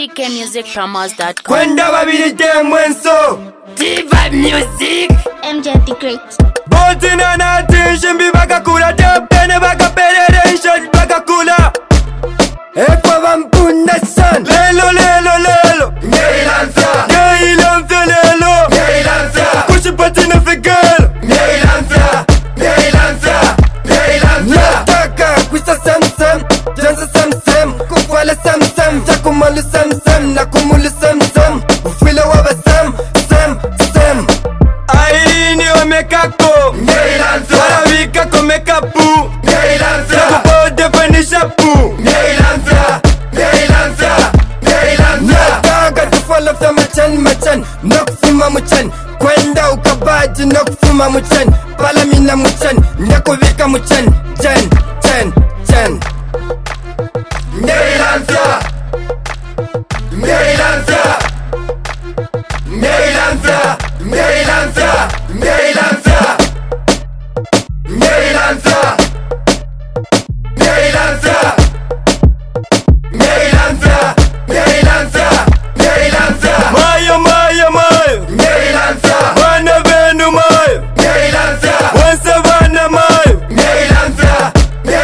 ckmusicpromos.com. Kwenda babiri mwenso Diva Music MJ the Great. Botina na tinshimbi bakakula Tepene bakaperere inshot bakakula Ekwa bampuna san Lelo Ngeilanza lelo Kushipatina figelo Ngeilanza Nataka kwisa samsam Jansa samsam Kufwala samsam Jakumalu samsam Nakumulu samsam Ufwila waba sam Aini omekako Ngeilanza Warawika komekapu Ngeilanza Nakupode fanishapu Ngeilanza Nataka tufala fta machan Nokufuma muchan Kwenda ukabaji nokufuma muchan Palamina muchan Nakuvika muchan Jan Ngeilanza Mayo Ngeilanza Bana benu mayo Ngeilanza Wansavana mayo Ngeilanza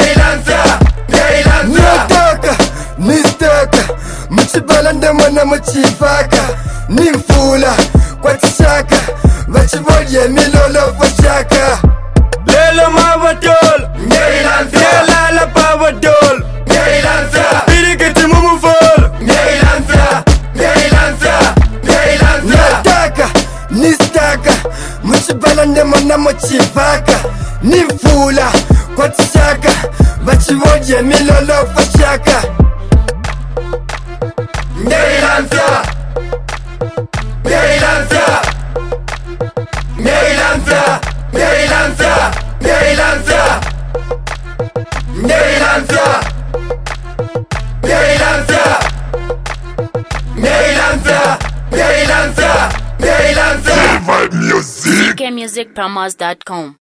Nistaka Mchibala ndamana mchifaka Nimfula kwa tishaka Vachivolye milolo fashaka Lelo mavatolo Ngeilanza Lelala pavatolo Ngeilanza Pirikiti mumufolo Ngeilanza Nataka Nistaka Mchibala ndamana mchifaka Nimfula kwa tishaka Vachivolye milolo fashaka Ngeilanza ckmusicpromos.com.